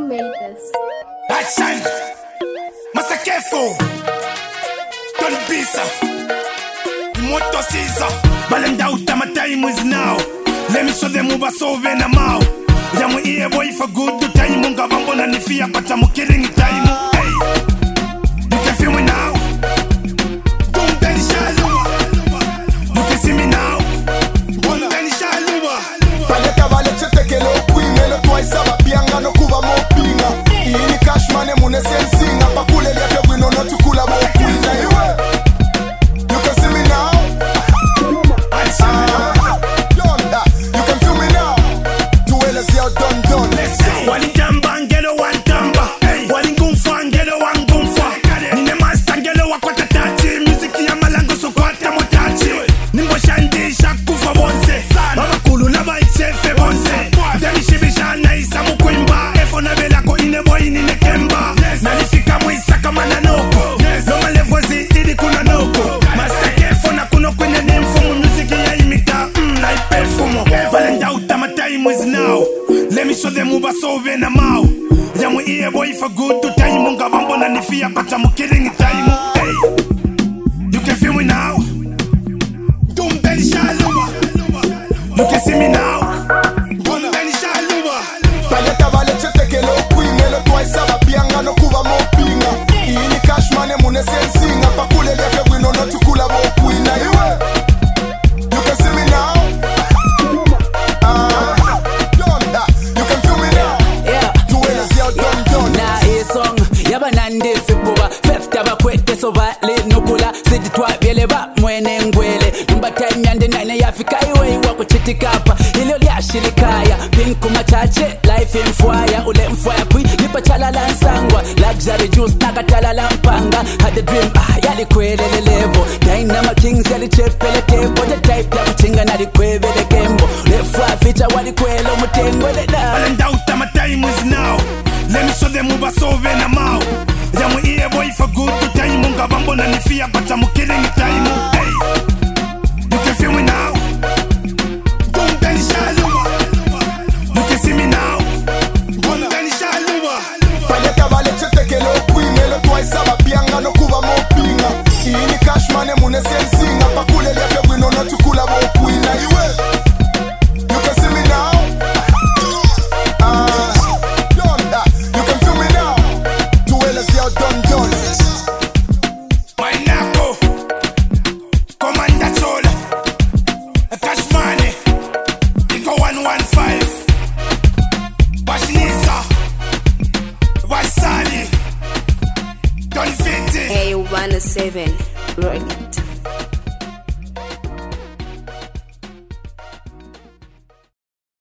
made this? Action! Masa careful! Don't be so! Moto Caesar! Balanda utama time is now. Let me show them over so when I'm out. Yamu iye boy for good to time. Munga bambo na nifia but I'm killing time. Hey! You can feel me now. Don't be shallow. You can see me now. Don't be shallow. Paleta valete tekelo kuimelo twaisaba pianga no kuba mopinga. Ini cash money mune sensinga pakule lya bwino no tukula mokuina iwe. You can see me now. You can feel me now. Tuwele zia done. Wali jamba ngelo wan jamba. Wali ngumfa ngelo wan ngumfa. Nine master ngelo wakwata tachi. Music ya malango so kwata motachi. Nimbo shandi shakufa bonse. Baba kulu na baichefe bonse. Demi shibishana isa mukwimba. Efo na vela ko ine boy nine kemba. Nalifika mwisa kama nanoko. Noma levozi ili kuna noko. Master kefo na kuno kwenye nimfumu. Music ya imita na iperfumo. Valenda utama time is now. Let me show them over so when I'm out. Yamu iye boy for good to time. Munga bambo na nifia but I'm killing time. Hey, you can feel me now. Don't be shallow. You can see me now. Don't be shallow. Paleta valete tekelo kuimelo twaisaba pianga no kuba mopinga. Ini cash money mune sensinga pakule lya bwino no tukula mokuina iwe. You can see me now. You can feel me now. Yeah. Tuwele zia done. Na e song yaba nande fibuba fefta bakwete so ba le nukula sidi twa byele ba mwene ngwele numba time yande nane yafika iwe wako chitikapa hilo lyashirikaya pinku machache life in fire ule mfaya kwi lipa chala la nsangwa luxury juice nakatala la mpanga had a dream yali kwelele level dynama kings yali chepele tempo the type ya kuchinga nali kwebele kembo lefwa feature wali kwelo mutengo le da Balenda utama time is now. Let me show them over so when I'm out. Yamu iye boy for good to time. Munga bambo na nifia but I'm killing time. Hey, you can feel me now. Don't be shallow. You can see me now. Don't be shallow. Paleta valete tekelo kuimelo twaisaba pianga no kuba mopinga. Ini cash money mune sensinga pakule lya bwino no tukula mokuina iwe. You can see me now. You can feel me now. Tuwele zia done. My Nako, Commander Chola, Cash Money, Iko 115, Washinisa, Wasali, Don 50. A107 Rocket.